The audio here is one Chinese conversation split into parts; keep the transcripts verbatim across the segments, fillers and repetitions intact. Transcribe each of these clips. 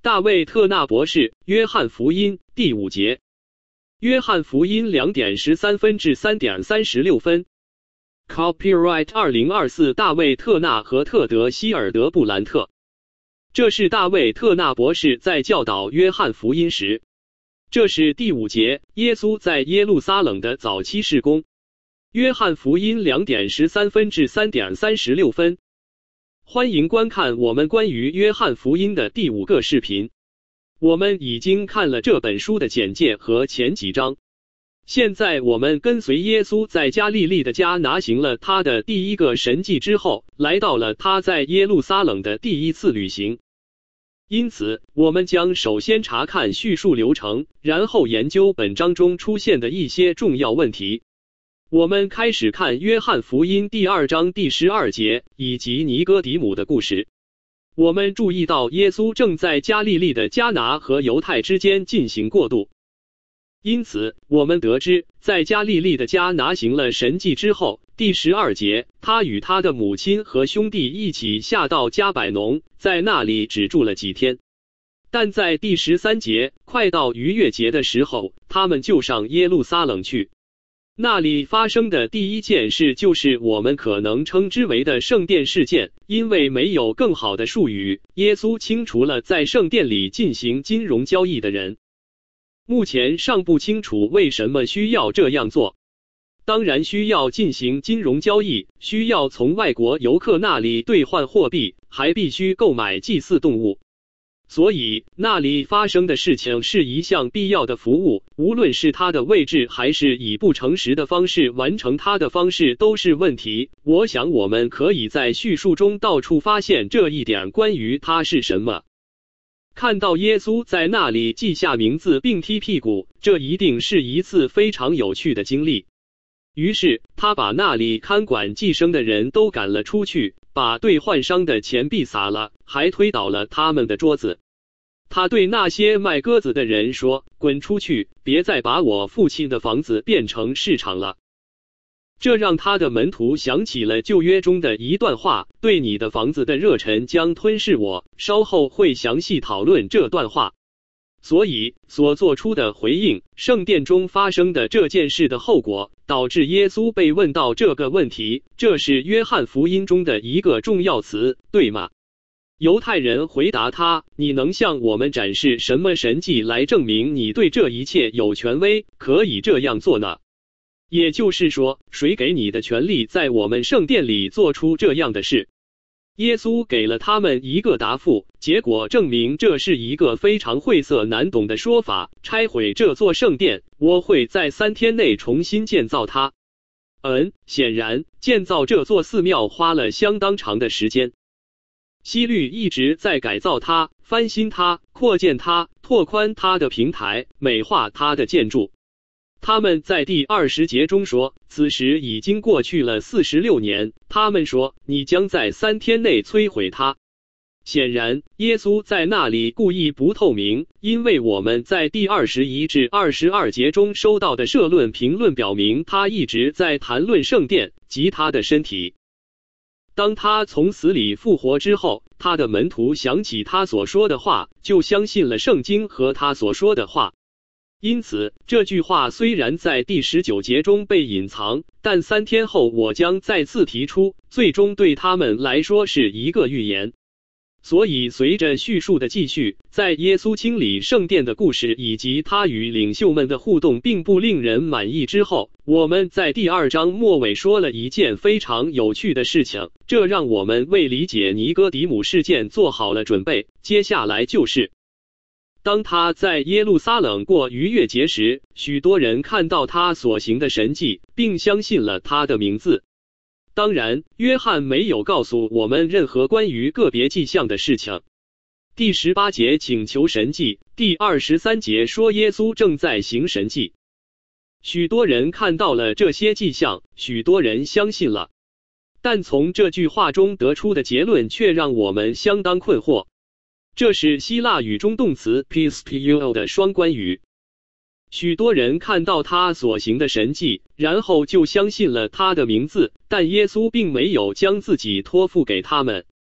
大卫·特纳博士，约翰福音第五节。约翰福音两点十三分至三点三十六分。Copyright 二零二四大卫·特纳和特德·希尔德布兰特。这是大卫·特纳博士在教导约翰福音时。这是第五节，耶稣在耶路撒冷的早期事工。约翰福音两点十三分至三点三十六分。欢迎观看我们关于约翰福音的第五个视频。我们已经看了这本书的简介和前几章。现在我们跟随耶稣在加利利的家拿行了他的第一个神迹之后，来到了他在耶路撒冷的第一次旅行。因此，我们将首先查看叙述流程，然后研究本章中出现的一些重要问题。我们开始看约翰福音第二章第十二节以及尼哥底母的故事。我们注意到耶稣正在加利利的迦拿和犹太之间进行过渡。因此，我们得知，在加利利的迦拿行了神迹之后，第十二节，他与他的母亲和兄弟一起下到加百农，在那里只住了几天。但在第十三节，快到逾越节的时候，他们就上耶路撒冷去。那里发生的第一件事就是我们可能称之为的圣殿事件，因为没有更好的术语，耶稣清除了在圣殿里进行金融交易的人。目前尚不清楚为什么需要这样做。当然需要进行金融交易，需要从外国游客那里兑换货币，还必须购买祭祀动物。所以，那里发生的事情是一项必要的服务，无论是它的位置还是以不诚实的方式完成它的方式都是问题。我想我们可以在叙述中到处发现这一点关于它是什么。看到耶稣在那里记下名字并踢屁股，这一定是一次非常有趣的经历。于是，他把那里看管寄生的人都赶了出去，把兑换商的钱币撒了，还推倒了他们的桌子。他对那些卖鸽子的人说：“滚出去，别再把我父亲的房子变成市场了。”这让他的门徒想起了旧约中的一段话：“对你的房子的热忱将吞噬我。”稍后会详细讨论这段话。所以，所做出的回应，圣殿中发生的这件事的后果，导致耶稣被问到这个问题，这是约翰福音中的一个重要词，对吗？犹太人回答他：“你能向我们展示什么神迹来证明你对这一切有权威，可以这样做呢？也就是说，谁给你的权利在我们圣殿里做出这样的事？”耶稣给了他们一个答复，结果证明这是一个非常晦涩难懂的说法：拆毁这座圣殿，我会在三天内重新建造它。嗯，显然，建造这座寺庙花了相当长的时间。希律一直在改造它、翻新它、扩建它、拓宽它的平台、美化它的建筑。他们在第二十节中说，此时已经过去了四十六年。他们说，你将在三天内摧毁它。显然，耶稣在那里故意不透明，因为我们在第二十一至二十二节中收到的社论评论表明，他一直在谈论圣殿及他的身体。当他从死里复活之后，他的门徒想起他所说的话，就相信了圣经和他所说的话。因此，这句话虽然在第十九节中被隐藏，但三天后我将再次提出，最终对他们来说是一个预言。所以，随着叙述的继续，在耶稣清理圣殿的故事以及他与领袖们的互动并不令人满意之后，我们在第二章末尾说了一件非常有趣的事情，这让我们为理解尼哥底母事件做好了准备。接下来就是当他在耶路撒冷过逾越节时，许多人看到他所行的神迹，并相信了他的名字。当然，约翰没有告诉我们任何关于个别迹象的事情。第十八节请求神迹，第二十三节说耶稣正在行神迹。许多人看到了这些迹象，许多人相信了。但从这句话中得出的结论却让我们相当困惑。这是希腊语中动词 pistuo 的双关语。许多人看到他所行的神迹，然后就相信了他的名字，但耶稣并没有将自己托付给他们。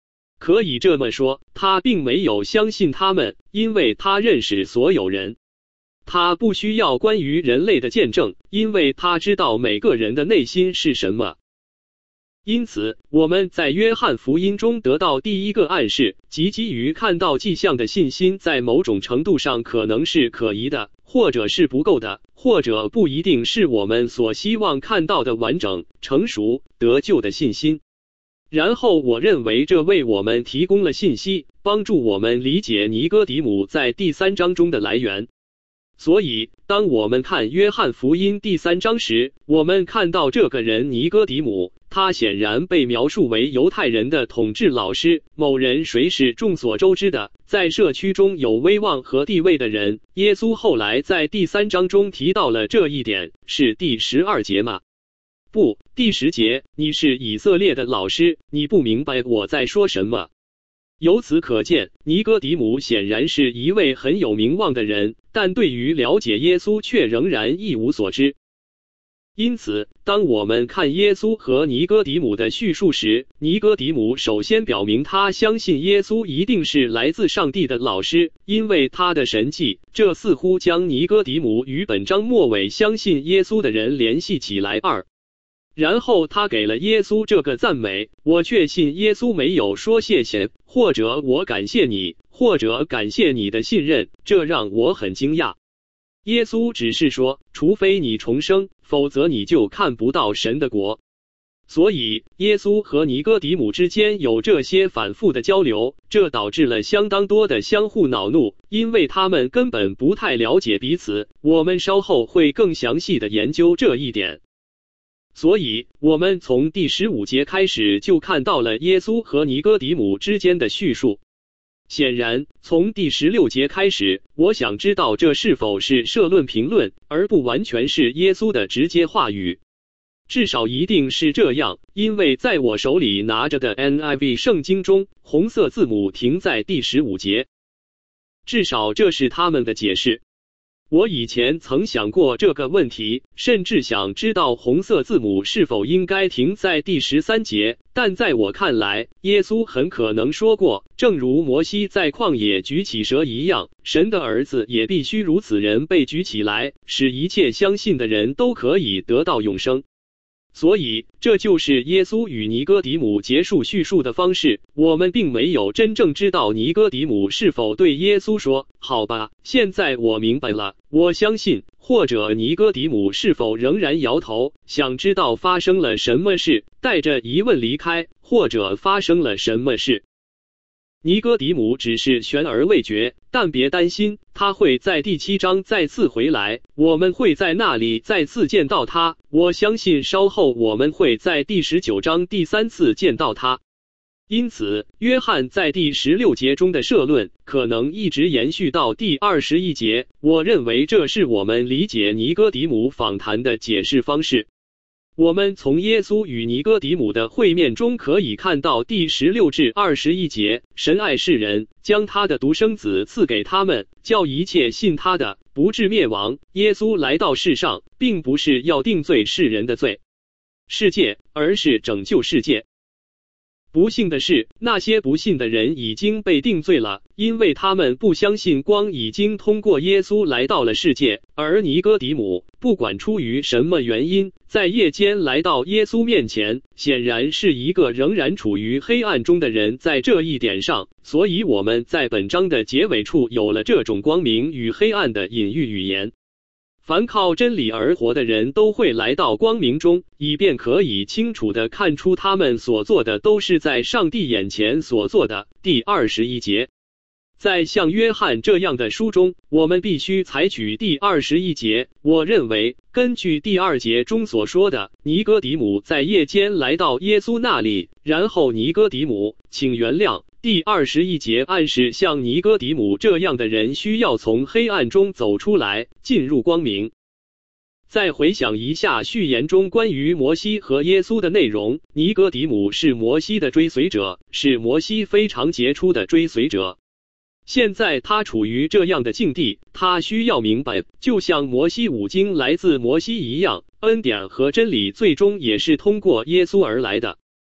可以这么说，他并没有相信他们，因为他认识所有人。他不需要关于人类的见证，因为他知道每个人的内心是什么。因此，我们在约翰福音中得到第一个暗示，即基于看到迹象的信心，在某种程度上可能是可疑的，或者是不够的，或者不一定是我们所希望看到的完整、成熟、得救的信心。然后我认为这为我们提供了信息，帮助我们理解尼哥底母在第三章中的来源。所以，当我们看约翰福音第三章时，我们看到这个人尼哥底母，他显然被描述为犹太人的统治老师，某人谁是众所周知的，在社区中有威望和地位的人。耶稣后来在第三章中提到了这一点，是第十二节吗？不，第十节，你是以色列的老师，你不明白我在说什么。由此可见，尼哥底母显然是一位很有名望的人，但对于了解耶稣却仍然一无所知。因此，当我们看耶稣和尼哥底母的叙述时，尼哥底母首先表明他相信耶稣一定是来自上帝的老师，因为他的神迹，这似乎将尼哥底母与本章末尾相信耶稣的人联系起来。二然后他给了耶稣这个赞美，我确信耶稣没有说谢谢，或者我感谢你，或者感谢你的信任，这让我很惊讶。耶稣只是说，除非你重生，否则你就看不到神的国。所以，耶稣和尼哥底母之间有这些反复的交流，这导致了相当多的相互恼怒，因为他们根本不太了解彼此。我们稍后会更详细的研究这一点。所以，我们从第十五节开始就看到了耶稣和尼哥底母之间的叙述。显然，从第十六节开始，我想知道这是否是社论评论，而不完全是耶稣的直接话语。至少一定是这样，因为在我手里拿着的 N I V 圣经中，红色字母停在第十五节。至少这是他们的解释。我以前曾想过这个问题，甚至想知道红色字母是否应该停在第十三节，但在我看来，耶稣很可能说过，正如摩西在旷野举起蛇一样，神的儿子也必须如此人被举起来，使一切相信的人都可以得到永生。所以，这就是耶稣与尼哥底母结束叙述的方式。我们并没有真正知道尼哥底母是否对耶稣说，好吧，现在我明白了，我相信，或者尼哥底母是否仍然摇头，想知道发生了什么事，带着疑问离开，或者发生了什么事。尼哥底母只是悬而未决，但别担心，他会在第七章再次回来，我们会在那里再次见到他。我相信稍后我们会在第十九章第三次见到他。因此，约翰在第十六节中的社论可能一直延续到第二十一节。我认为这是我们理解尼哥底母访谈的解释方式。我们从耶稣与尼哥底母的会面中可以看到第十六至二十一节，神爱世人，将他的独生子赐给他们，叫一切信他的不至灭亡。耶稣来到世上，并不是要定罪世人的罪世界，而是拯救世界。不幸的是，那些不信的人已经被定罪了，因为他们不相信光已经通过耶稣来到了世界。而尼哥底母，不管出于什么原因，在夜间来到耶稣面前，显然是一个仍然处于黑暗中的人。在这一点上，所以我们在本章的结尾处有了这种光明与黑暗的隐喻语言。凡靠真理而活的人都会来到光明中，以便可以清楚地看出他们所做的都是在上帝眼前所做的。第二十一节，在像约翰这样的书中，我们必须采取第二十一节。我认为，根据第二节中所说的，尼哥底母在夜间来到耶稣那里，然后尼哥底母，请原谅。第二十一节暗示像尼哥底母这样的人需要从黑暗中走出来，进入光明。再回想一下序言中关于摩西和耶稣的内容，尼哥底母是摩西的追随者，是摩西非常杰出的追随者。现在他处于这样的境地，他需要明白，就像摩西五经来自摩西一样，恩典和真理最终也是通过耶稣而来的。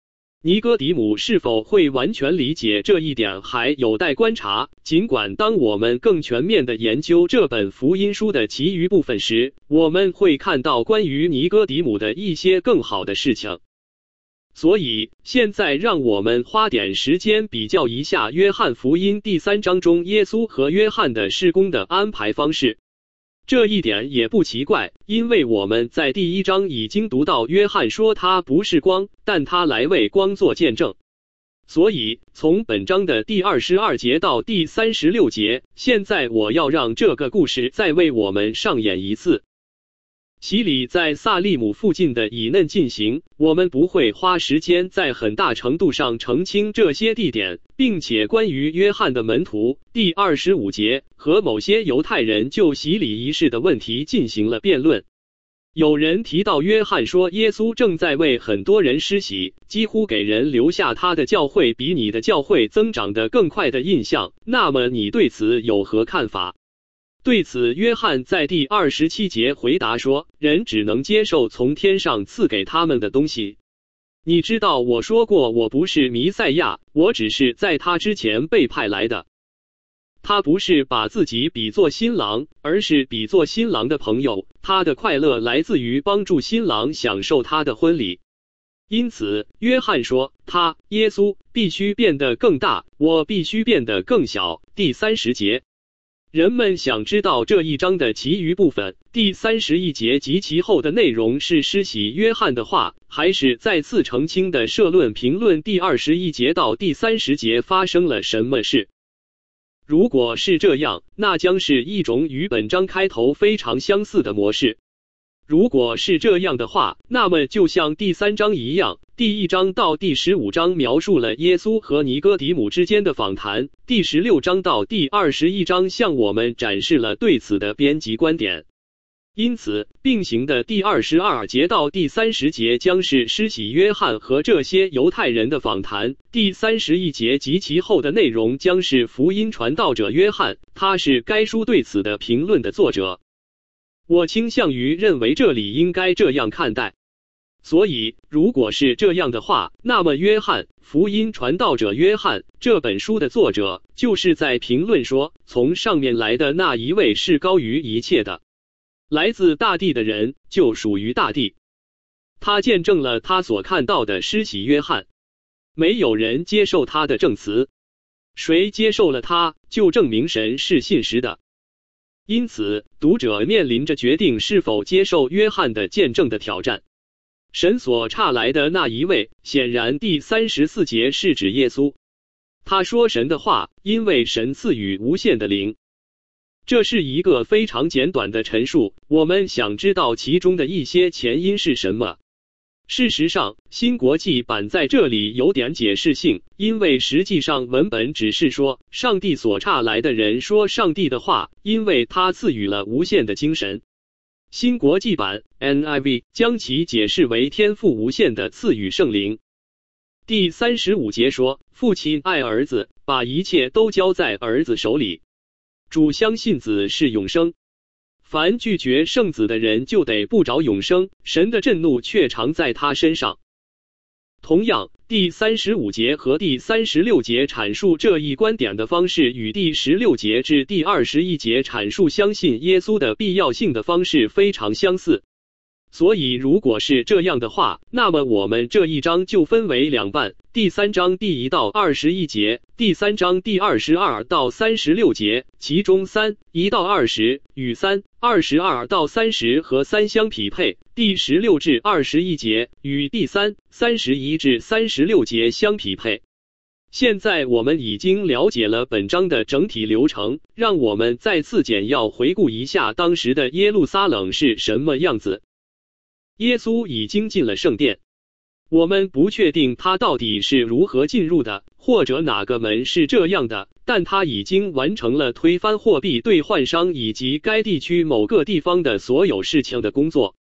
尼哥底母是否会完全理解这一点还有待观察。尽管当我们更全面地研究这本福音书的其余部分时，我们会看到关于尼哥底母的一些更好的事情。所以，现在让我们花点时间比较一下约翰福音第三章中耶稣和约翰的事工的安排方式。这一点也不奇怪，因为我们在第一章已经读到约翰说他不是光，但他来为光做见证。所以，从本章的第二十二节到第三十六节，现在我要让这个故事再为我们上演一次。洗礼在萨利姆附近的以嫩进行，我们不会花时间在很大程度上澄清这些地点，并且关于约翰的门徒第二十五节和某些犹太人就洗礼仪式的问题进行了辩论。有人提到约翰说耶稣正在为很多人施洗，几乎给人留下他的教会比你的教会增长得更快的印象，那么你对此有何看法？对此，约翰在第二十七节回答说，人只能接受从天上赐给他们的东西。你知道我说过我不是弥赛亚，我只是在他之前被派来的。他不是把自己比作新郎，而是比作新郎的朋友，他的快乐来自于帮助新郎享受他的婚礼。因此，约翰说，他，耶稣，必须变得更大，我必须变得更小。第三十节。人们想知道这一章的其余部分，第三十一节及其后的内容是施洗约翰的话，还是再次澄清的社论评论第二十一节到第三十节发生了什么事？如果是这样，那将是一种与本章开头非常相似的模式。如果是这样的话，那么就像第三章一样，第一章到第十五章描述了耶稣和尼哥底母之间的访谈，第十六章到第二十一章向我们展示了对此的编辑观点。因此，并行的第二十二节到第三十节将是施洗约翰和这些犹太人的访谈，第三十一节及其后的内容将是福音传道者约翰，他是该书对此的评论的作者。我倾向于认为这里应该这样看待。所以，如果是这样的话，那么约翰，福音传道者约翰，这本书的作者，就是在评论说，从上面来的那一位是高于一切的。来自大地的人，就属于大地。他见证了他所看到的施洗约翰。没有人接受他的证词。谁接受了他，就证明神是信实的。因此，读者面临着决定是否接受约翰的见证的挑战。神所差来的那一位，显然第三十四节是指耶稣。他说神的话，因为神赐予无限的灵。这是一个非常简短的陈述，我们想知道其中的一些前因是什么。事实上，新国际版在这里有点解释性，因为实际上文本只是说，上帝所差来的人说上帝的话，因为他赐予了无限的精神。新国际版 N I V 将其解释为天赋无限的赐予圣灵。第三十五节说，父亲爱儿子，把一切都交在儿子手里。主相信子是永生。凡拒绝圣子的人就得不着永生，神的震怒却常在他身上。同样，第三十五节和第三十六节阐述这一观点的方式与第十六节至第二十一节阐述相信耶稣的必要性的方式非常相似。所以如果是这样的话，那么我们这一章就分为两半，第三章第一到二十一节，第三章第二十二到三十六节，其中三一到二十与三二十二到三十和三相匹配，第十六至二十一节与第三三十一至三十六节相匹配。现在我们已经了解了本章的整体流程，让我们再次简要回顾一下当时的耶路撒冷是什么样子。耶稣已经进了圣殿，我们不确定他到底是如何进入的，或者哪个门是这样的，但他已经完成了推翻货币兑换商以及该地区某个地方的所有事情的工作。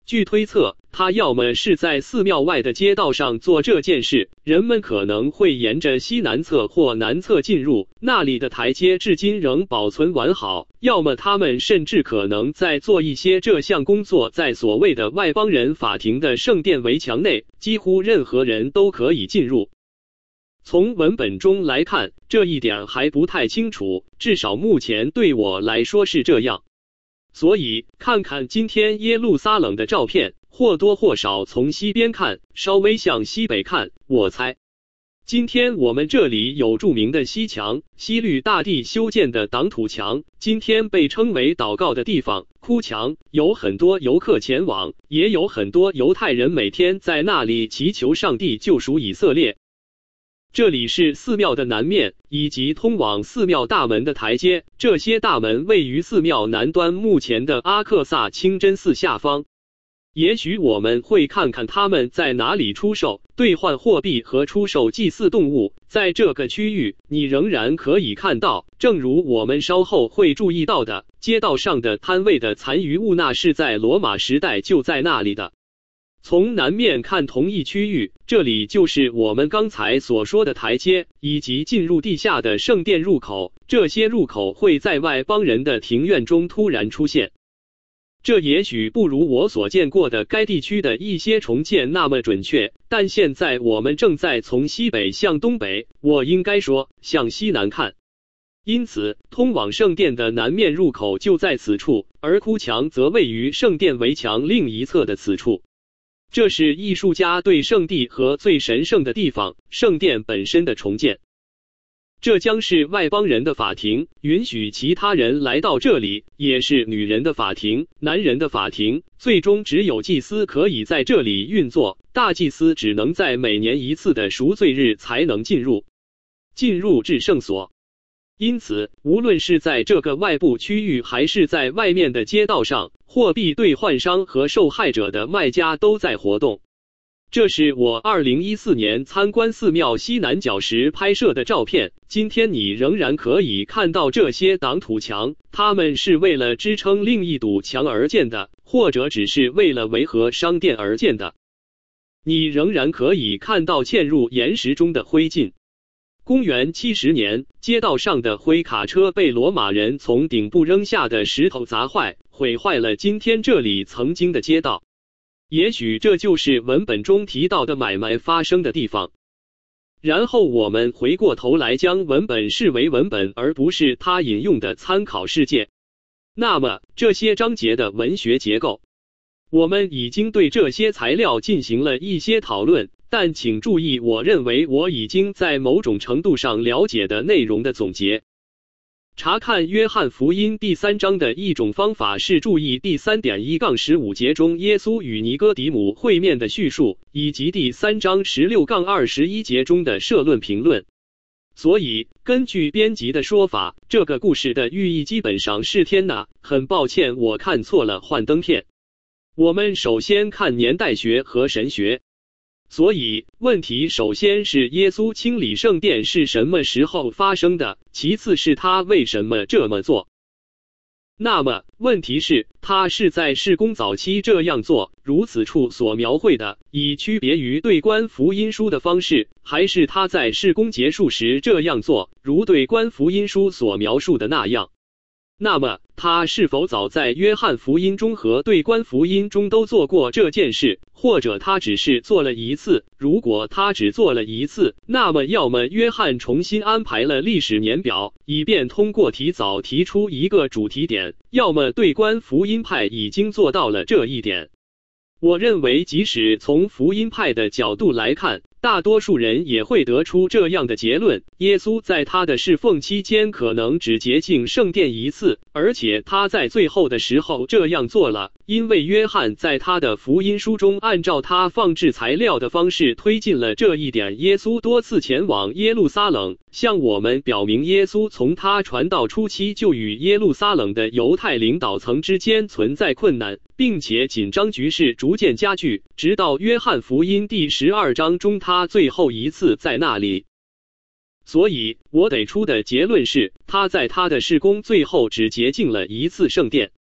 据推测，他要么是在寺庙外的街道上做这件事，人们可能会沿着西南侧或南侧进入，那里的台阶至今仍保存完好；要么他们甚至可能在做一些这项工作，在所谓的外邦人法庭的圣殿围墙内，几乎任何人都可以进入。从文本中来看，这一点还不太清楚，至少目前对我来说是这样。所以，看看今天耶路撒冷的照片，或多或少从西边看，稍微向西北看，我猜，今天我们这里有著名的西墙，西律大帝修建的挡土墙，今天被称为祷告的地方，哭墙，有很多游客前往，也有很多犹太人每天在那里祈求上帝救赎以色列。这里是寺庙的南面，以及通往寺庙大门的台阶，这些大门位于寺庙南端目前的阿克萨清真寺下方。也许我们会看看他们在哪里出售、兑换货币和出售祭祀动物。在这个区域，你仍然可以看到，正如我们稍后会注意到的，街道上的摊位的残余物，那是在罗马时代就在那里的。从南面看同一区域，这里就是我们刚才所说的台阶，以及进入地下的圣殿入口。这些入口会在外邦人的庭院中突然出现。这也许不如我所见过的该地区的一些重建那么准确，但现在我们正在从西北向东北，我应该说向西南看。因此，通往圣殿的南面入口就在此处，而哭墙则位于圣殿围墙另一侧的此处。这是艺术家对圣地和最神圣的地方圣殿本身的重建。这将是外邦人的法庭，允许其他人来到这里，也是女人的法庭、男人的法庭。最终只有祭司可以在这里运作，大祭司只能在每年一次的赎罪日才能进入，进入至圣所。因此，无论是在这个外部区域还是在外面的街道上，货币兑换商和受害者的卖家都在活动。这是我二零一四年参观寺庙西南角时拍摄的照片。今天你仍然可以看到这些挡土墙，它们是为了支撑另一堵墙而建的，或者只是为了维和商店而建的。你仍然可以看到嵌入岩石中的灰烬。公元七十年，街道上的灰卡车被罗马人从顶部扔下的石头砸坏，毁坏了今天这里曾经的街道。也许这就是文本中提到的买卖发生的地方。然后我们回过头来将文本视为文本，而不是他引用的参考世界。那么，这些章节的文学结构，我们已经对这些材料进行了一些讨论。但请注意，我认为我已经在某种程度上了解的内容的总结。查看约翰福音第三章的一种方法是注意第 三点一杠十五 节中耶稣与尼哥底母会面的叙述，以及第三章 十六杠二十一 节中的社论评论。所以，根据编辑的说法，这个故事的寓意基本上是天哪，很抱歉我看错了幻灯片。我们首先看年代学和神学。所以，问题首先是耶稣清理圣殿是什么时候发生的，其次是他为什么这么做。那么，问题是，他是在事工早期这样做，如此处所描绘的，以区别于对观福音书的方式，还是他在事工结束时这样做，如对观福音书所描述的那样？那么，他是否早在约翰福音中和对观福音中都做过这件事，或者他只是做了一次？如果他只做了一次，那么要么约翰重新安排了历史年表，以便通过提早提出一个主题点，要么对观福音派已经做到了这一点。我认为，即使从福音派的角度来看，大多数人也会得出这样的结论：耶稣在他的侍奉期间可能只洁净圣殿一次，而且他在最后的时候这样做了，因为约翰在他的福音书中按照他放置材料的方式推进了这一点。耶稣多次前往耶路撒冷，向我们表明耶稣从他传道初期就与耶路撒冷的犹太领导层之间存在困难，并且紧张局势逐渐加剧，直到约翰福音第十二章中他最后一次在那里。所以，我得出的结论是，他在他的事工最后只洁净了一次圣殿。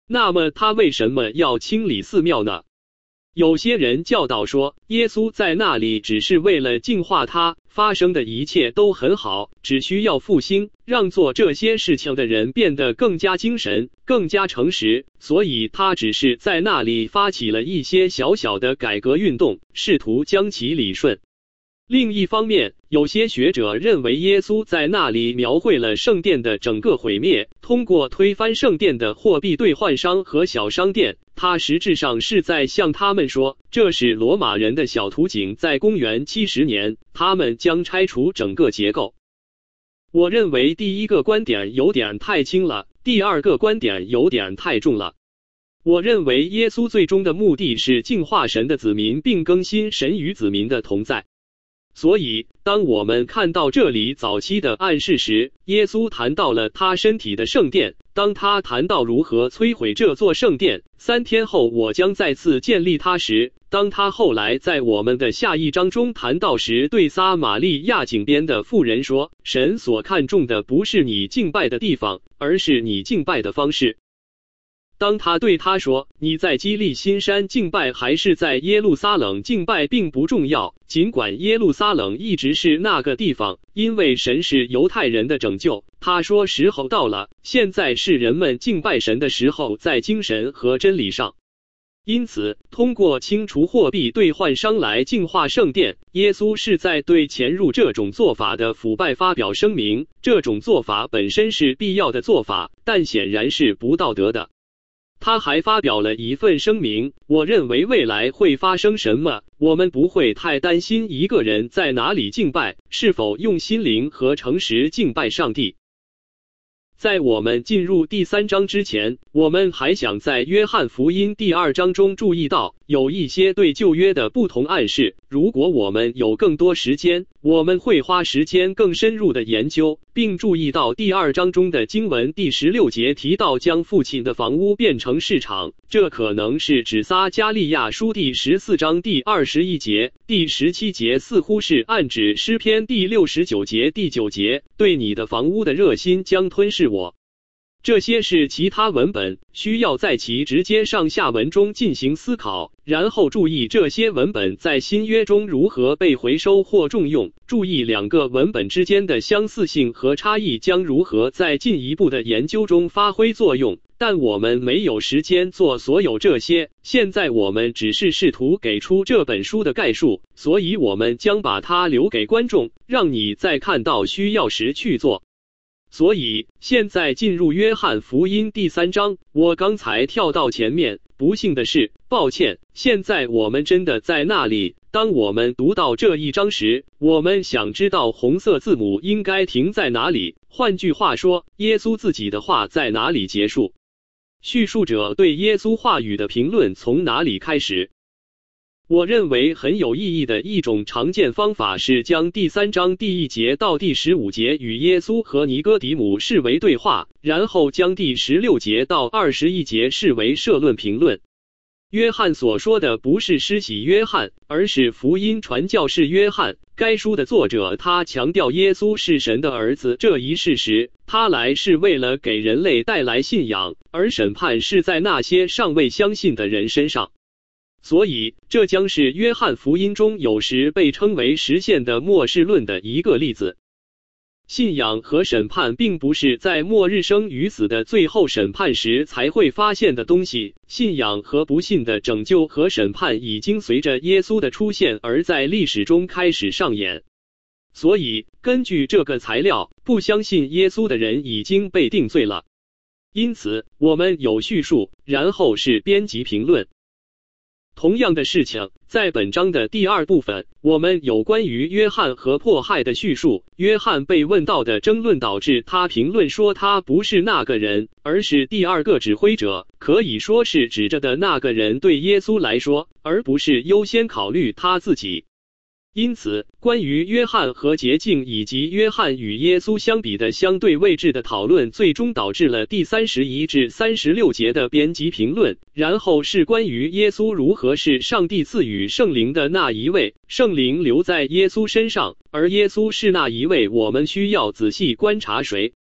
那么他为什么要清理寺庙呢？有些人教导说，耶稣在那里只是为了净化他，发生的一切都很好，只需要复兴，让做这些事情的人变得更加精神，更加诚实，所以他只是在那里发起了一些小小的改革运动，试图将其理顺。另一方面，有些学者认为耶稣在那里描绘了圣殿的整个毁灭，通过推翻圣殿的货币兑换商和小商店，他实质上是在向他们说，这是罗马人的小图景，在公元七十年，他们将拆除整个结构。我认为第一个观点有点太轻了，第二个观点有点太重了。我认为耶稣最终的目的是净化神的子民，并更新神与子民的同在。所以，当我们看到这里早期的暗示时，耶稣谈到了他身体的圣殿。当他谈到如何摧毁这座圣殿，三天后我将再次建立它时，当他后来在我们的下一章中谈到时，对撒玛利亚井边的妇人说，神所看重的不是你敬拜的地方，而是你敬拜的方式。当他对他说，你在基利心山敬拜还是在耶路撒冷敬拜并不重要，尽管耶路撒冷一直是那个地方，因为神是犹太人的拯救。他说时候到了，现在是人们敬拜神的时候，在精神和真理上。因此，通过清除货币兑换商来净化圣殿，耶稣是在对潜入这种做法的腐败发表声明。这种做法本身是必要的做法，但显然是不道德的。他还发表了一份声明，我认为未来会发生什么，我们不会太担心一个人在哪里敬拜，是否用心灵和诚实敬拜上帝。在我们进入第三章之前，我们还想在约翰福音第二章中注意到有一些对旧约的不同暗示。如果我们有更多时间，我们会花时间更深入的研究，并注意到第二章中的经文第十六节提到将父亲的房屋变成市场，这可能是指撒加利亚书第十四章第二十一节，第十七节似乎是暗指诗篇第六十九节第九节，对你的房屋的热心将吞噬我。这些是其他文本，需要在其直接上下文中进行思考，然后注意这些文本在新约中如何被回收或重用，注意两个文本之间的相似性和差异将如何在进一步的研究中发挥作用。但我们没有时间做所有这些，现在我们只是试图给出这本书的概述，所以我们将把它留给观众，让你在看到需要时去做。所以，现在进入约翰福音第三章，我刚才跳到前面，不幸的是，抱歉，现在我们真的在那里。当我们读到这一章时，我们想知道红色字母应该停在哪里，换句话说，耶稣自己的话在哪里结束？叙述者对耶稣话语的评论从哪里开始？我认为很有意义的一种常见方法是将第三章第一节到第十五节与耶稣和尼哥底母视为对话，然后将第十六节到二十一节视为社论评论。约翰所说的不是施洗约翰，而是福音传教士约翰。该书的作者他强调耶稣是神的儿子这一事实，他来是为了给人类带来信仰，而审判是在那些尚未相信的人身上。所以，这将是约翰福音中有时被称为实现的末世论的一个例子。信仰和审判并不是在末日生与死的最后审判时才会发现的东西，信仰和不信的拯救和审判已经随着耶稣的出现而在历史中开始上演。所以，根据这个材料，不相信耶稣的人已经被定罪了。因此，我们有叙述，然后是编辑评论。同样的事情，在本章的第二部分，我们有关于约翰和迫害的叙述。约翰被问到的争论导致他评论说他不是那个人，而是第二个指挥者，可以说是指着的那个人对耶稣来说，而不是优先考虑他自己。因此，关于约翰和洁净以及约翰与耶稣相比的相对位置的讨论，最终导致了第三十一至三十六节的编辑评论。然后是关于耶稣如何是上帝赐予圣灵的那一位，圣灵留在耶稣身上，而耶稣是那一位，我们需要仔细观察谁。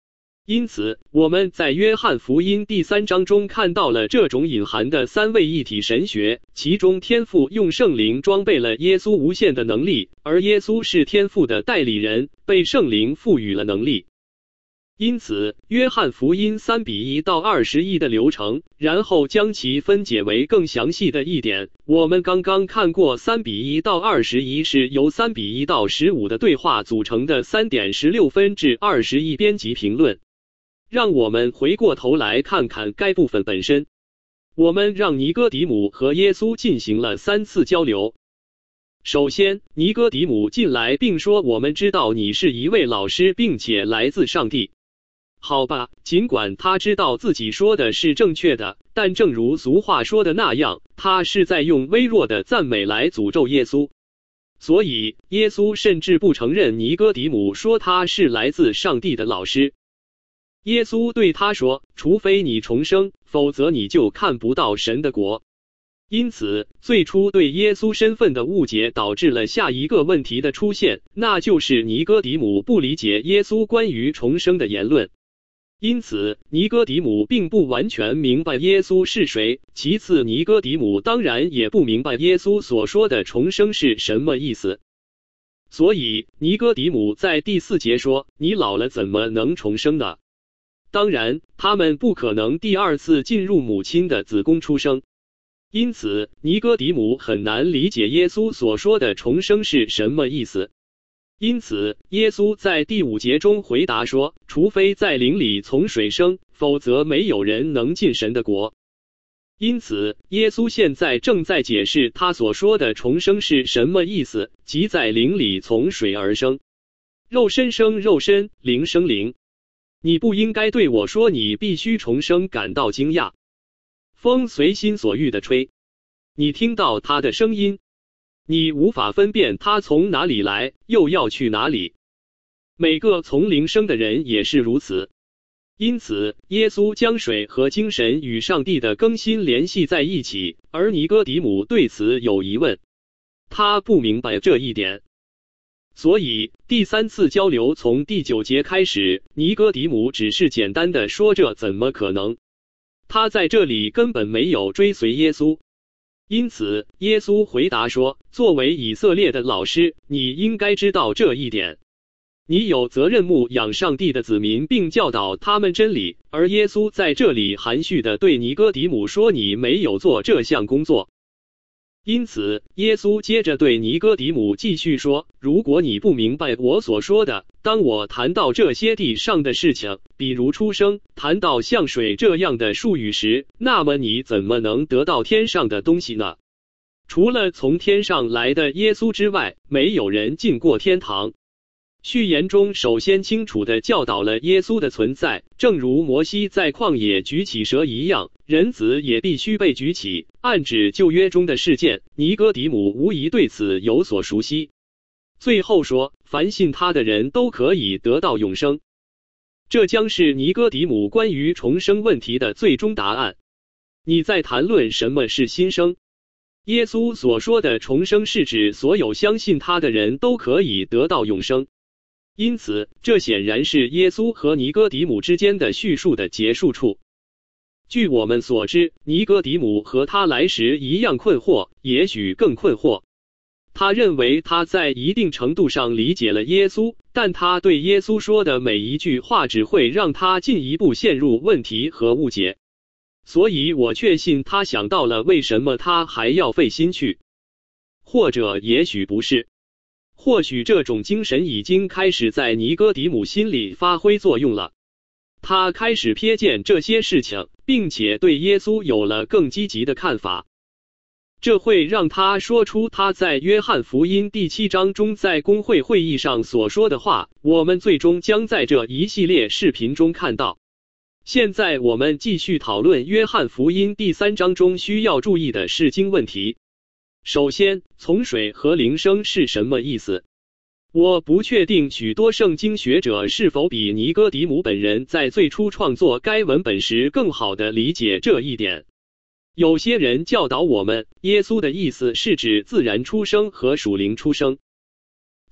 因此，我们在约翰福音第三章中看到了这种隐含的三位一体神学，其中天父用圣灵装备了耶稣无限的能力，而耶稣是天父的代理人，被圣灵赋予了能力。因此，约翰福音三比一到二十一的流程，然后将其分解为更详细的一点。我们刚刚看过三比一到二十一是由三比一到十五的对话组成的 三点十六 分至二十一编辑评论。让我们回过头来看看该部分本身。我们让尼哥底母和耶稣进行了三次交流。首先，尼哥底母进来并说：“我们知道你是一位老师，并且来自上帝。”好吧，尽管他知道自己说的是正确的，但正如俗话说的那样，他是在用微弱的赞美来诅咒耶稣。所以，耶稣甚至不承认尼哥底母说他是来自上帝的老师。耶稣对他说：“除非你重生，否则你就看不到神的国。”因此，最初对耶稣身份的误解导致了下一个问题的出现，那就是尼哥底母不理解耶稣关于重生的言论。因此，尼哥底母并不完全明白耶稣是谁。其次，尼哥底母当然也不明白耶稣所说的重生是什么意思。所以，尼哥底母在第四节说：“你老了怎么能重生呢？”当然，他们不可能第二次进入母亲的子宫出生。因此，尼哥底母很难理解耶稣所说的重生是什么意思。因此，耶稣在第五节中回答说：“除非在灵里从水生，否则没有人能进神的国。”因此，耶稣现在正在解释他所说的重生是什么意思，即在灵里从水而生。肉身生肉身，灵生灵。你不应该对我说你必须重生感到惊讶。风随心所欲地吹，你听到它的声音，你无法分辨它从哪里来，又要去哪里。每个从灵生的人也是如此。因此，耶稣将水和精神与上帝的更新联系在一起，而尼哥底母对此有疑问，他不明白这一点。所以，第三次交流从第九节开始，尼哥底母只是简单的说：“这怎么可能？”他在这里根本没有追随耶稣。因此，耶稣回答说：“作为以色列的老师，你应该知道这一点。你有责任牧养上帝的子民，并教导他们真理。”而耶稣在这里含蓄地对尼哥底母说：“你没有做这项工作。”因此，耶稣接着对尼哥底母继续说：“如果你不明白我所说的，当我谈到这些地上的事情，比如出生，谈到像水这样的术语时，那么你怎么能得到天上的东西呢？除了从天上来的耶稣之外，没有人进过天堂。”序言中首先清楚地教导了耶稣的存在，正如摩西在旷野举起蛇一样，人子也必须被举起，暗指旧约中的事件。尼哥底母无疑对此有所熟悉。最后说，凡信他的人都可以得到永生。这将是尼哥底母关于重生问题的最终答案。你在谈论什么是新生？耶稣所说的重生是指所有相信他的人都可以得到永生。因此，这显然是耶稣和尼哥底母之间的叙述的结束处。据我们所知，尼哥底母和他来时一样困惑，也许更困惑。他认为他在一定程度上理解了耶稣，但他对耶稣说的每一句话只会让他进一步陷入问题和误解。所以我确信他想到了为什么他还要费心去。或者也许不是。或许这种精神已经开始在尼哥底母心里发挥作用了。他开始瞥见这些事情，并且对耶稣有了更积极的看法。这会让他说出他在约翰福音第七章中在公会会议上所说的话，我们最终将在这一系列视频中看到。现在我们继续讨论约翰福音第三章中需要注意的释经问题。首先，从水和灵生是什么意思？我不确定许多圣经学者是否比尼哥底母本人在最初创作该文本时更好地理解这一点。有些人教导我们，耶稣的意思是指自然出生和属灵出生。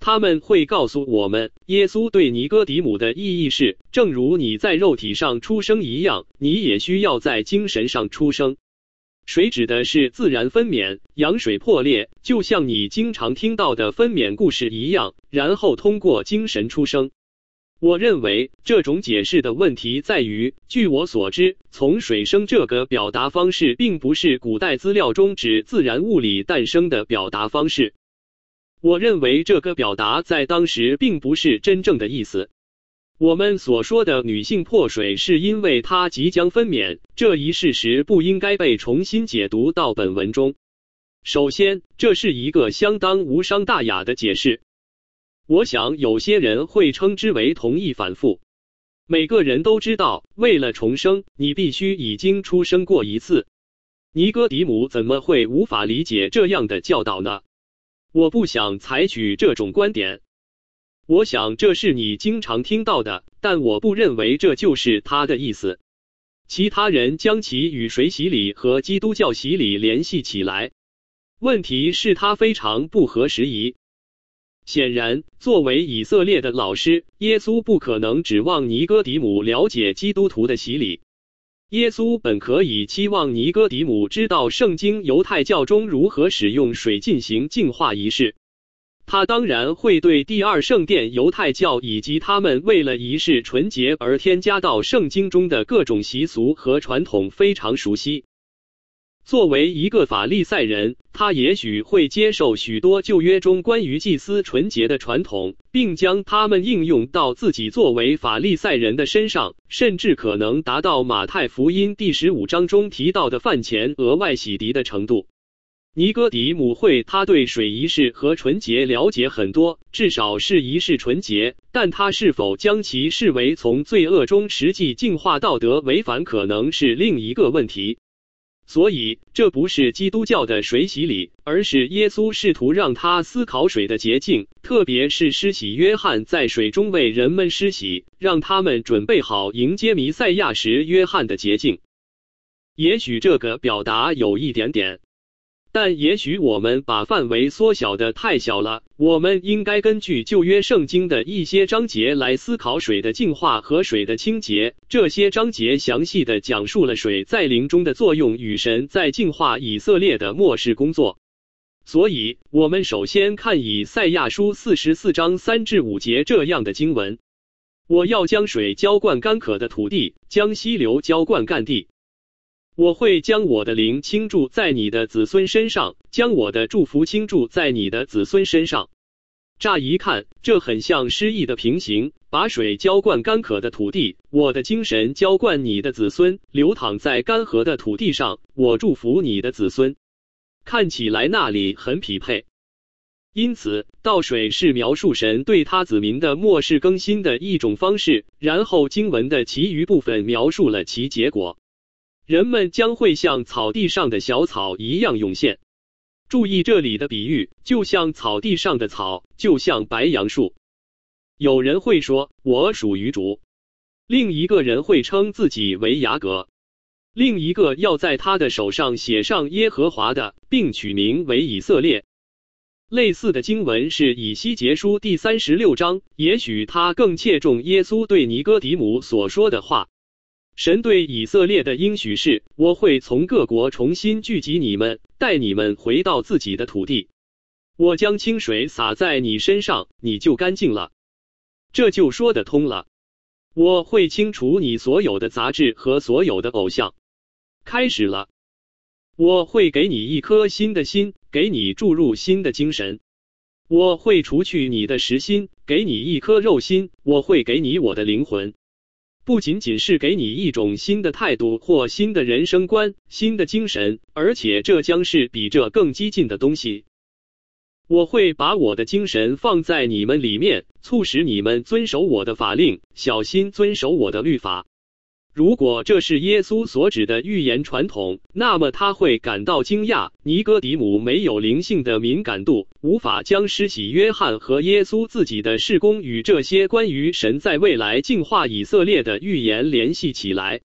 他们会告诉我们，耶稣对尼哥底母的意义是，正如你在肉体上出生一样，你也需要在精神上出生。水指的是自然分娩，羊水破裂，就像你经常听到的分娩故事一样，然后通过精神出生。我认为这种解释的问题在于，据我所知，从水生这个表达方式并不是古代资料中指自然物理诞生的表达方式。我认为这个表达在当时并不是真正的意思。我们所说的女性破水是因为她即将分娩，这一事实不应该被重新解读到本文中。首先，这是一个相当无伤大雅的解释。我想有些人会称之为同义反复。每个人都知道，为了重生，你必须已经出生过一次。尼哥底母怎么会无法理解这样的教导呢？我不想采取这种观点。我想这是你经常听到的，但我不认为这就是他的意思。其他人将其与水洗礼和基督教洗礼联系起来。问题是他非常不合时宜。显然，作为以色列的老师，耶稣不可能指望尼哥底母了解基督徒的洗礼。耶稣本可以期望尼哥底母知道圣经犹太教中如何使用水进行净化仪式。他当然会对第二圣殿犹太教以及他们为了仪式纯洁而添加到圣经中的各种习俗和传统非常熟悉。作为一个法利赛人，他也许会接受许多旧约中关于祭司纯洁的传统，并将它们应用到自己作为法利赛人的身上，甚至可能达到马太福音第十五章中提到的饭前额外洗涤的程度。尼哥底母会他对水仪式和纯洁了解很多，至少是仪式纯洁，但他是否将其视为从罪恶中实际净化道德违反，可能是另一个问题。所以，这不是基督教的水洗礼，而是耶稣试图让他思考水的洁净，特别是施洗约翰在水中为人们施洗，让他们准备好迎接弥赛亚时约翰的洁净。也许这个表达有一点点，但也许我们把范围缩小的太小了。我们应该根据旧约圣经的一些章节来思考水的净化和水的清洁。这些章节详细地讲述了水在灵中的作用与神在净化以色列的末世工作。所以，我们首先看以赛亚书四十四章三至五节这样的经文：我要将水浇灌干渴的土地，将溪流浇灌干地。我会将我的灵倾注在你的子孙身上，将我的祝福倾注在你的子孙身上。乍一看，这很像诗意的平行，把水浇灌干渴的土地，我的精神浇灌你的子孙，流淌在干涸的土地上，我祝福你的子孙。看起来那里很匹配。因此，倒水是描述神对他子民的末世更新的一种方式，然后经文的其余部分描述了其结果。人们将会像草地上的小草一样涌现。注意这里的比喻，就像草地上的草，就像白杨树。有人会说，我属于主。另一个人会称自己为雅各。另一个要在他的手上写上耶和华的，并取名为以色列。类似的经文是以西结书第三十六章，也许他更切中耶稣对尼哥底母所说的话。神对以色列的应许是，我会从各国重新聚集你们，带你们回到自己的土地。我将清水洒在你身上，你就干净了。这就说得通了。我会清除你所有的杂质和所有的偶像。开始了。我会给你一颗新的心，给你注入新的精神。我会除去你的实心，给你一颗肉心，我会给你我的灵魂。不仅仅是给你一种新的态度或新的人生观、新的精神，而且这将是比这更激进的东西。我会把我的精神放在你们里面，促使你们遵守我的法令，小心遵守我的律法。如果这是耶稣所指的预言传统，那么他会感到惊讶。尼哥底母没有灵性的敏感度，无法将施洗约翰和耶稣自己的事工与这些关于神在未来净化以色列的预言联系起来。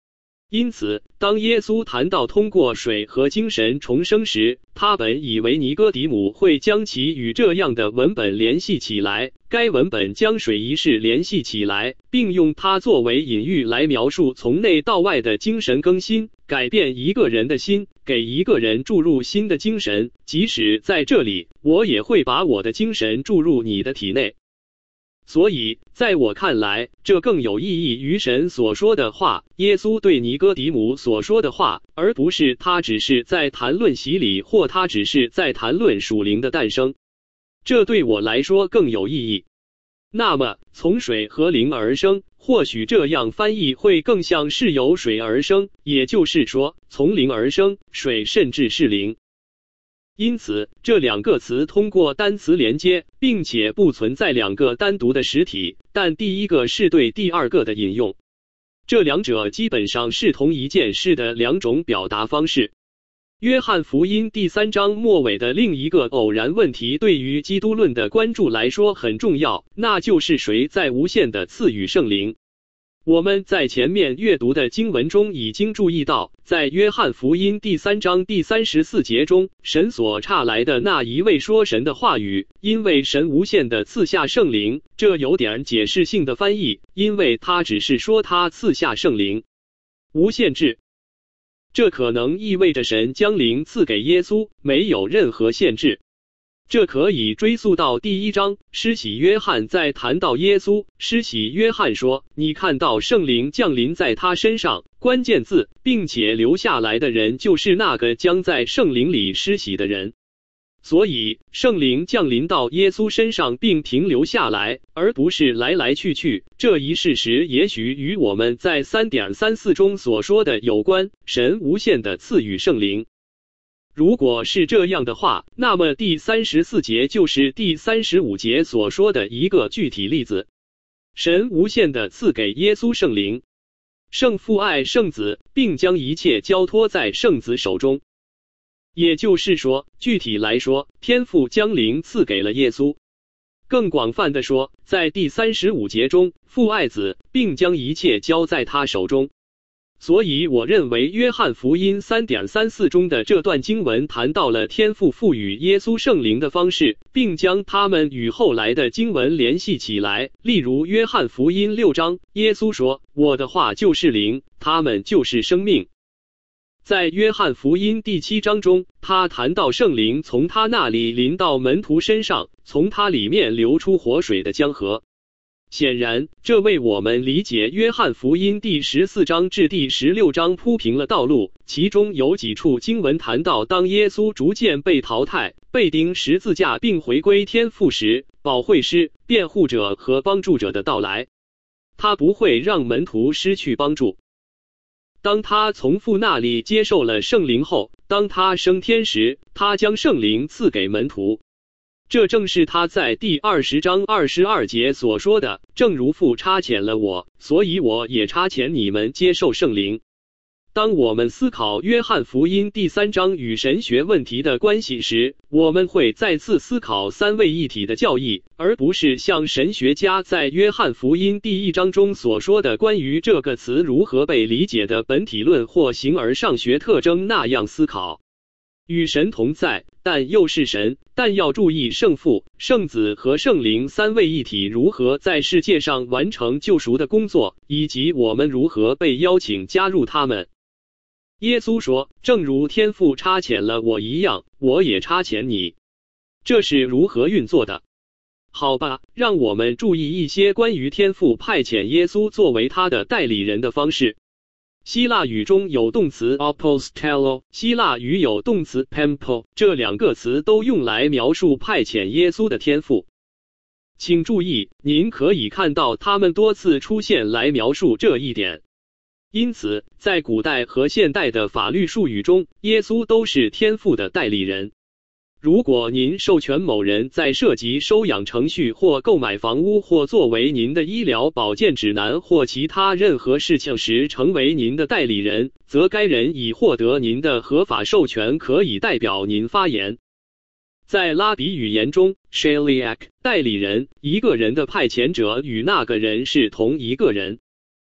因此，当耶稣谈到通过水和精神重生时，他本以为尼哥底母会将其与这样的文本联系起来。该文本将水一事联系起来，并用它作为隐喻来描述从内到外的精神更新，改变一个人的心，给一个人注入新的精神。即使在这里，我也会把我的精神注入你的体内。所以，在我看来，这更有意义于神所说的话，耶稣对尼哥底母所说的话，而不是他只是在谈论洗礼，或他只是在谈论属灵的诞生。这对我来说更有意义。那么，从水和灵而生，或许这样翻译会更像是由水而生，也就是说，从灵而生，水甚至是灵。因此，这两个词通过单词连接，并且不存在两个单独的实体，但第一个是对第二个的引用。这两者基本上是同一件事的两种表达方式。约翰福音第三章末尾的另一个偶然问题对于基督论的关注来说很重要，那就是谁在无限的赐予圣灵。我们在前面阅读的经文中已经注意到，在约翰福音第三章第三十四节中，神所差来的那一位说神的话语，因为神无限的赐下圣灵，这有点解释性的翻译，因为他只是说他赐下圣灵。无限制，这可能意味着神将灵赐给耶稣，没有任何限制。这可以追溯到第一章，施洗约翰在谈到耶稣，施洗约翰说：“你看到圣灵降临在他身上。”关键字，并且留下来的人就是那个将在圣灵里施洗的人。所以，圣灵降临到耶稣身上并停留下来，而不是来来去去。这一事实也许与我们在 三点三四 中所说的有关，神无限的赐予圣灵。如果是这样的话，那么第三十四节就是第三十五节所说的一个具体例子。神无限的赐给耶稣圣灵，圣父爱圣子，并将一切交托在圣子手中。也就是说，具体来说，天父将灵赐给了耶稣。更广泛的说，在第三十五节中，父爱子，并将一切交在他手中。所以我认为约翰福音 三点三四 中的这段经文谈到了天父赋予耶稣圣灵的方式，并将它们与后来的经文联系起来。例如约翰福音六章，耶稣说：“我的话就是灵，他们就是生命。”在约翰福音第七章中，他谈到圣灵从他那里临到门徒身上，从他里面流出活水的江河。显然，这为我们理解约翰福音第十四章至第十六章铺平了道路。其中有几处经文谈到，当耶稣逐渐被淘汰、被钉十字架并回归天父时，保惠师、辩护者和帮助者的到来。他不会让门徒失去帮助。当他从父那里接受了圣灵后，当他升天时，他将圣灵赐给门徒。这正是他在第二十章二十二节所说的：“正如父差遣了我，所以我也差遣你们接受圣灵。”当我们思考约翰福音第三章与神学问题的关系时，我们会再次思考三位一体的教义，而不是像神学家在约翰福音第一章中所说的关于这个词如何被理解的本体论或形而上学特征那样思考。与神同在，但又是神，但要注意圣父、圣子和圣灵三位一体如何在世界上完成救赎的工作，以及我们如何被邀请加入他们。耶稣说：“正如天父差遣了我一样，我也差遣你。”这是如何运作的？好吧，让我们注意一些关于天父派遣耶稣作为他的代理人的方式。希腊语中有动词 apostello， 希腊语有动词 pempo， 这两个词都用来描述派遣耶稣的天父。请注意，您可以看到它们多次出现来描述这一点。因此，在古代和现代的法律术语中，耶稣都是天父的代理人。如果您授权某人在涉及收养程序或购买房屋或作为您的医疗保健指南或其他任何事情时成为您的代理人，则该人已获得您的合法授权，可以代表您发言。在拉比语言中 ，shaliach 代理人，一个人的派遣者与那个人是同一个人。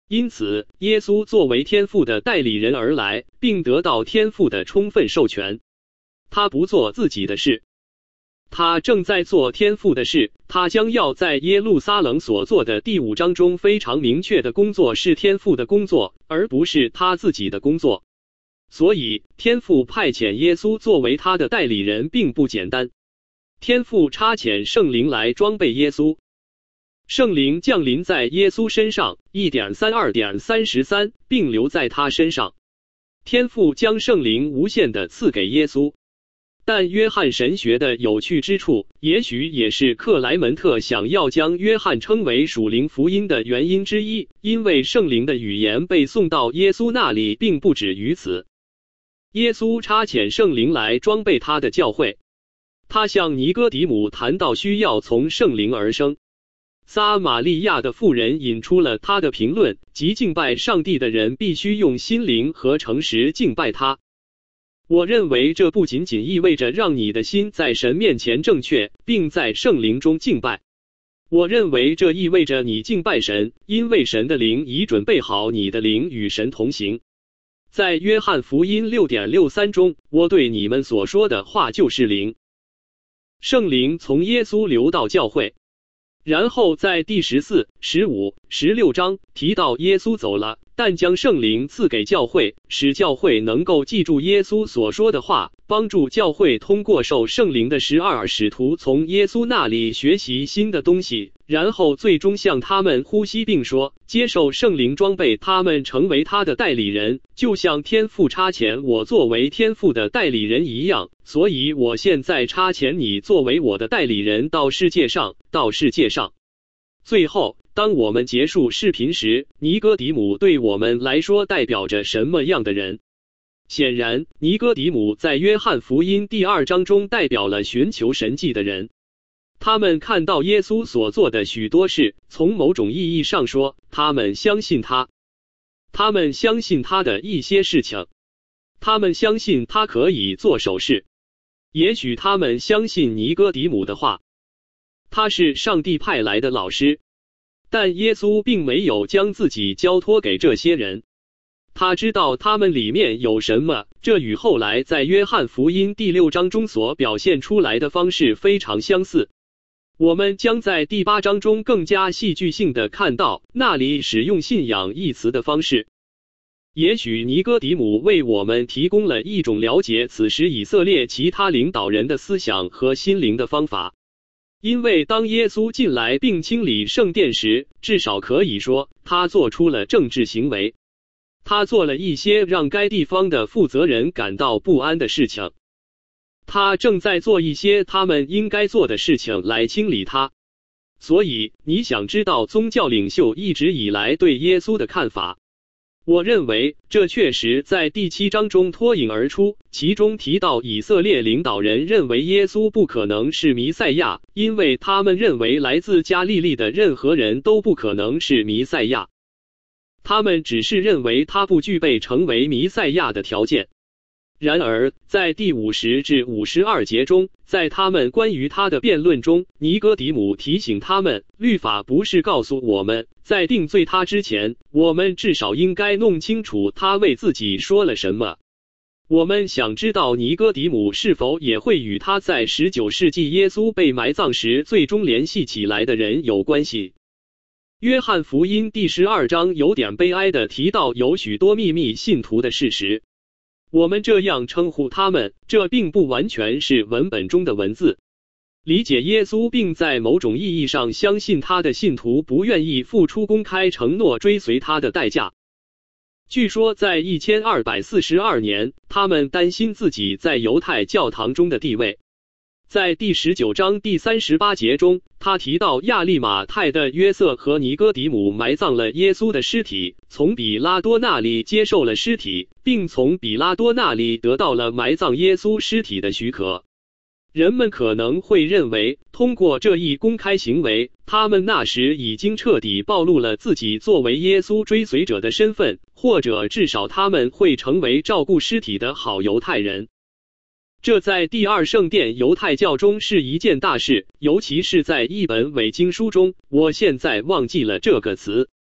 因此，耶稣作为天父的代理人而来，并得到天父的充分授权。他不做自己的事，他正在做天父的事。他将要在耶路撒冷所做的第五章中非常明确的工作是天父的工作，而不是他自己的工作。所以，天父派遣耶稣作为他的代理人并不简单。天父差遣圣灵来装备耶稣。圣灵降临在耶稣身上 一点三二点三十三 并留在他身上。天父将圣灵无限地赐给耶稣。但约翰神学的有趣之处，也许也是克莱门特想要将约翰称为属灵福音的原因之一，因为圣灵的语言被送到耶稣那里并不止于此。耶稣差遣圣灵来装备他的教会。他向尼哥底母谈到需要从圣灵而生。撒玛利亚的妇人引出了他的评论，即敬拜上帝的人必须用心灵和诚实敬拜他。我认为这不仅仅意味着让你的心在神面前正确，并在圣灵中敬拜。我认为这意味着你敬拜神，因为神的灵已准备好你的灵与神同行。在约翰福音 六点六三 中，我对你们所说的话就是灵。圣灵从耶稣流到教会。然后在第十四、十五、十六章提到耶稣走了，但将圣灵赐给教会，使教会能够记住耶稣所说的话，帮助教会通过受圣灵的十二使徒从耶稣那里学习新的东西，然后最终向他们呼吸并说，接受圣灵装备他们成为他的代理人，就像天父差遣我作为天父的代理人一样。所以我现在差遣你作为我的代理人到世界上，到世界上。最后，当我们结束视频时，尼哥底母对我们来说代表着什么样的人？显然，尼哥底母在约翰福音第二章中代表了寻求神迹的人。他们看到耶稣所做的许多事，从某种意义上说，他们相信他。他们相信他的一些事情。他们相信他可以做手势。也许他们相信尼哥底母的话。他是上帝派来的老师。但耶稣并没有将自己交托给这些人。他知道他们里面有什么，这与后来在约翰福音第六章中所表现出来的方式非常相似。我们将在第八章中更加戏剧性地看到那里使用信仰一词的方式。也许尼哥底母为我们提供了一种了解此时以色列其他领导人的思想和心灵的方法。因为当耶稣进来并清理圣殿时，至少可以说，他做出了政治行为。他做了一些让该地方的负责人感到不安的事情。他正在做一些他们应该做的事情来清理他。所以，你想知道宗教领袖一直以来对耶稣的看法？我认为这确实在第七章中脱颖而出，其中提到以色列领导人认为耶稣不可能是弥赛亚，因为他们认为来自加利利的任何人都不可能是弥赛亚。他们只是认为他不具备成为弥赛亚的条件。然而，在第五十至五十二节中，在他们关于他的辩论中，尼哥底母提醒他们，律法不是告诉我们，在定罪他之前，我们至少应该弄清楚他为自己说了什么。我们想知道尼哥底母是否也会与他在十九世纪耶稣被埋葬时最终联系起来的人有关系。约翰福音第十二章有点悲哀地提到有许多秘密信徒的事实。我们这样称呼他们，这并不完全是文本中的文字。理解耶稣并在某种意义上相信他的信徒不愿意付出公开承诺追随他的代价。据说在一千二百四十二年，他们担心自己在犹太教堂中的地位。在第十九章第三十八节中，他提到亚利马太的约瑟和尼哥底母埋葬了耶稣的尸体，从比拉多那里接受了尸体，并从比拉多那里得到了埋葬耶稣尸体的许可。人们可能会认为，通过这一公开行为，他们那时已经彻底暴露了自己作为耶稣追随者的身份，或者至少他们会成为照顾尸体的好犹太人。这在第二圣殿犹太教中是一件大事，尤其是在一本伪经书中，我现在忘记了这个词。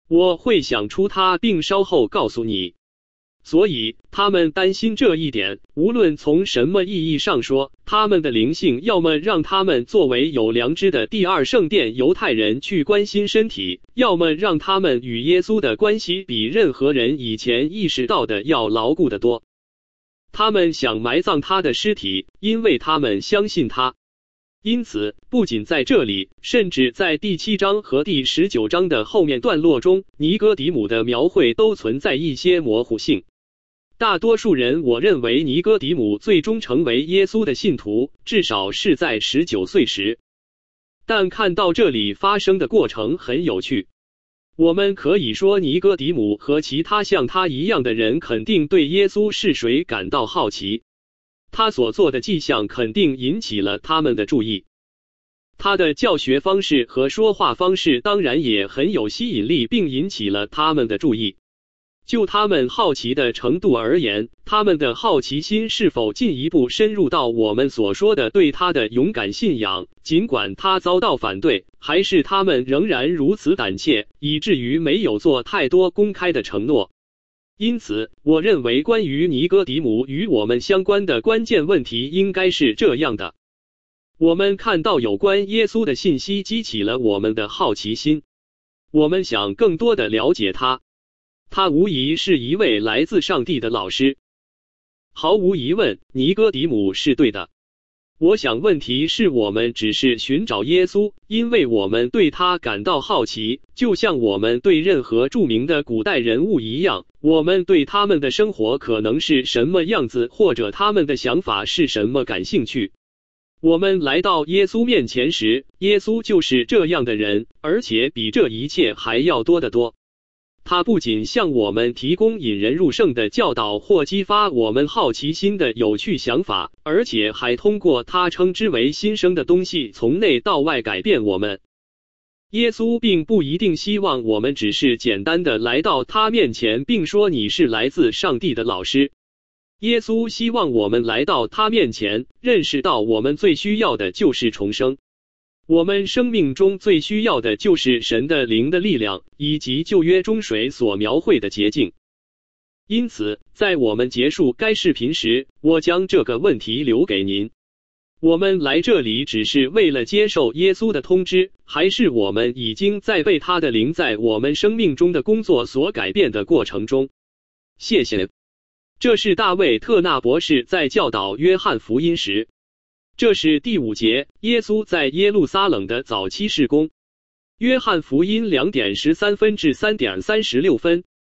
我会想出它并稍后告诉你。所以他们担心这一点，无论从什么意义上说，他们的灵性要么让他们作为有良知的第二圣殿犹太人去关心身体，要么让他们与耶稣的关系比任何人以前意识到的要牢固得多。他们想埋葬他的尸体，因为他们相信他。因此，不仅在这里，甚至在第七章和第十九章的后面段落中，尼哥底母的描绘都存在一些模糊性。大多数人我认为尼哥底母最终成为耶稣的信徒，至少是在十九岁时。但看到这里发生的过程很有趣。我们可以说尼哥底母和其他像他一样的人肯定对耶稣是谁感到好奇。他所做的迹象肯定引起了他们的注意，他的教学方式和说话方式当然也很有吸引力，并引起了他们的注意。就他们好奇的程度而言，他们的好奇心是否进一步深入到我们所说的对他的勇敢信仰，尽管他遭到反对，还是他们仍然如此胆怯，以至于没有做太多公开的承诺。因此，我认为关于尼哥底母与我们相关的关键问题应该是这样的：我们看到有关耶稣的信息激起了我们的好奇心，我们想更多的了解他。他无疑是一位来自上帝的老师。毫无疑问，尼哥底母是对的。我想问题是我们只是寻找耶稣，因为我们对他感到好奇，就像我们对任何著名的古代人物一样，我们对他们的生活可能是什么样子，或者他们的想法是什么感兴趣。我们来到耶稣面前时，耶稣就是这样的人，而且比这一切还要多得多。他不仅向我们提供引人入胜的教导或激发我们好奇心的有趣想法，而且还通过他称之为新生的东西从内到外改变我们。耶稣并不一定希望我们只是简单的来到他面前并说你是来自上帝的老师。耶稣希望我们来到他面前，认识到我们最需要的就是重生。我们生命中最需要的就是神的灵的力量，以及旧约中水所描绘的洁净。因此，在我们结束该视频时，我将这个问题留给您：我们来这里只是为了接受耶稣的通知，还是我们已经在被他的灵在我们生命中的工作所改变的过程中？谢谢。这是大卫·特纳博士在教导约翰福音时。这是第五节，耶稣在耶路撒冷的早期事工。约翰福音两点十三分至三点三十六分。